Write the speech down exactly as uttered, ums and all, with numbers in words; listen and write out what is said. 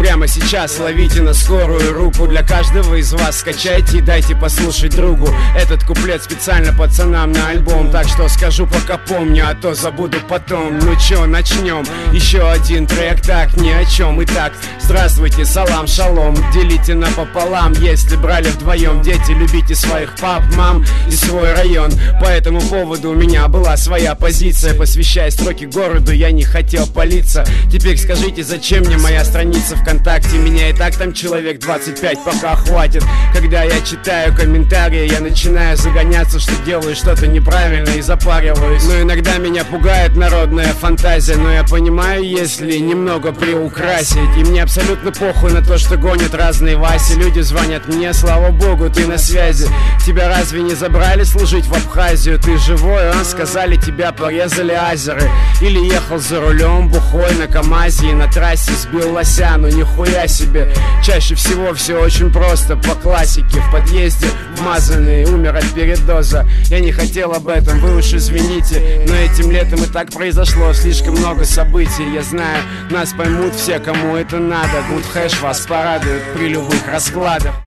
Прямо сейчас ловите на скорую руку. Для каждого из вас скачайте и дайте послушать другу. Этот куплет специально пацанам на альбом. Так что скажу, пока помню, а то забуду потом. Ну чё, начнем? Еще один трек, так, ни о чем. Итак, здравствуйте, салам, шалом. Делите напополам, если брали вдвоем. Дети, любите своих пап, мам и свой район. По этому поводу у меня была своя позиция. Посвящая строки городу, я не хотел палиться. Теперь скажите, зачем мне моя страница ВКонтакте? Меня и так там человек двадцать пять, пока хватит. Когда я читаю комментарии, я начинаю загоняться, что делаю что-то неправильно и запариваюсь. Но иногда меня пугает народная фантазия. Но я понимаю, если немного приукрасить. И мне абсолютно похуй на то, что гонят разные Васи. Люди звонят мне, слава богу, ты на связи. Тебя разве не забрали служить в Абхазию? Ты живой, а? Сказали, тебя порезали азеры. Или ехал за рулем бухой на КамАЗе и на трассе сбил лося. Ну нихуя себе. Чаще всего все очень просто, по классике. В подъезде вмазанный, умер от передоза. Я не хотел об этом, вы уж извините. Но этим летом и так произошло слишком много событий. Я знаю, нас поймут все, кому это надо. Гуд хэш вас порадует при любых раскладах.